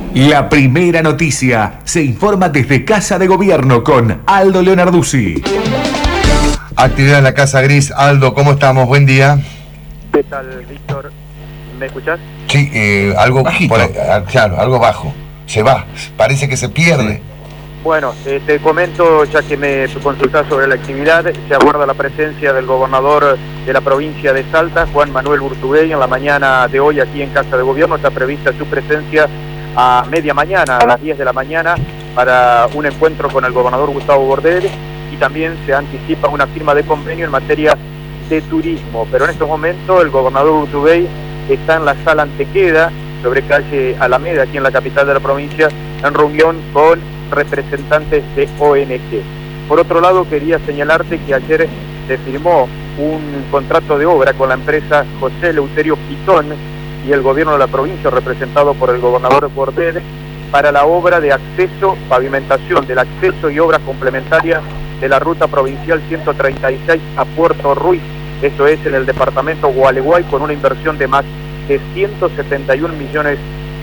La primera noticia se informa desde Casa de Gobierno con Aldo Leonarduzzi. Actividad en la Casa Gris. Aldo, ¿cómo estamos? Buen día. ¿Qué tal, Víctor? ¿Me escuchás? Sí, algo bajito. Claro, algo bajo. Se va, parece que se pierde. Bueno, te comento, ya que me consultás sobre la actividad, se aguarda la presencia del gobernador de la provincia de Salta, Juan Manuel Urtubey, en la mañana de hoy aquí en Casa de Gobierno. Está prevista su presencia a media mañana, a las 10 de la mañana, para un encuentro con el gobernador Gustavo Bordet, y también se anticipa una firma de convenio en materia de turismo. Pero en estos momentos el gobernador Urtubey está en la sala Antequera, sobre calle Alameda, aquí en la capital de la provincia, en reunión con representantes de ONG. Por otro lado, quería señalarte que ayer se firmó un contrato de obra con la empresa José Eleuterio Pitón y el gobierno de la provincia, representado por el gobernador Bordet, para la obra de acceso, pavimentación del acceso y obras complementarias de la ruta provincial 136 a Puerto Ruiz. Esto es en el departamento Gualeguay, con una inversión de más de 171 millones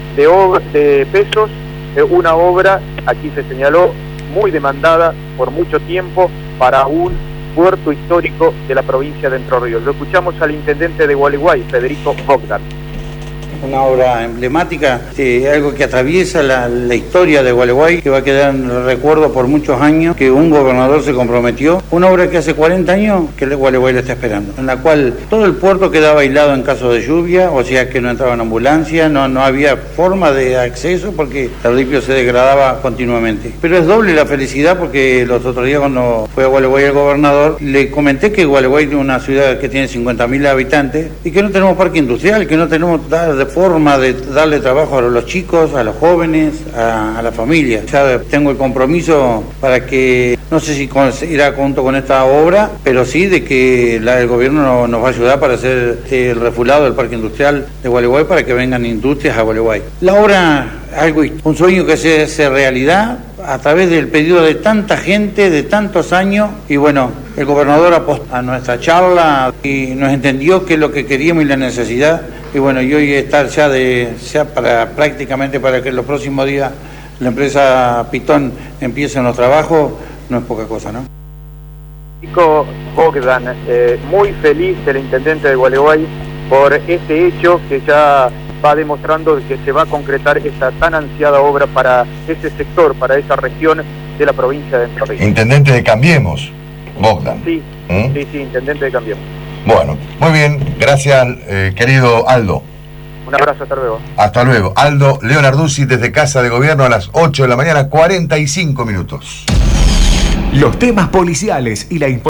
de pesos. Una obra, aquí se señaló, muy demandada por mucho tiempo para un puerto histórico de la provincia de Entre Ríos. Lo escuchamos al intendente de Gualeguay, Federico Bogdan. Una obra emblemática, algo que atraviesa la historia de Gualeguay, que va a quedar en el recuerdo por muchos años, que un gobernador se comprometió. Una obra que hace 40 años que Gualeguay la está esperando, en la cual todo el puerto quedaba aislado en caso de lluvia, o sea que no entraban ambulancias, no había forma de acceso porque el ripio se degradaba continuamente. Pero es doble la felicidad porque los otros días, cuando fue a Gualeguay el gobernador, le comenté que Gualeguay es una ciudad que tiene 50.000 habitantes y que no tenemos parque industrial, que no tenemos forma de darle trabajo a los chicos, a los jóvenes, a la familia. Ya tengo el compromiso para que, no sé si irá junto con esta obra, pero sí de que el gobierno nos va a ayudar para hacer el refulado del parque industrial de Gualeguay, para que vengan industrias a Gualeguay. La obra, un sueño que se hace realidad a través del pedido de tanta gente, de tantos años, y bueno, el gobernador apostó a nuestra charla y nos entendió qué es lo que queríamos y la necesidad. Y bueno, y hoy estar prácticamente para que en los próximos días la empresa Pitón empiece en los trabajos, no es poca cosa, ¿no? Chico Bogdan, muy feliz el intendente de Gualeguay por este hecho que ya va demostrando que se va a concretar esta tan ansiada obra para ese sector, para esa región de la provincia de Entre Ríos. Intendente de Cambiemos, Bogdan. Sí, sí, intendente de Cambiemos. Bueno, muy bien, gracias, querido Aldo. Un abrazo, hasta luego. Hasta luego. Aldo Leonarduzzi desde Casa de Gobierno a las 8 de la mañana, 45 minutos. Los temas policiales y la información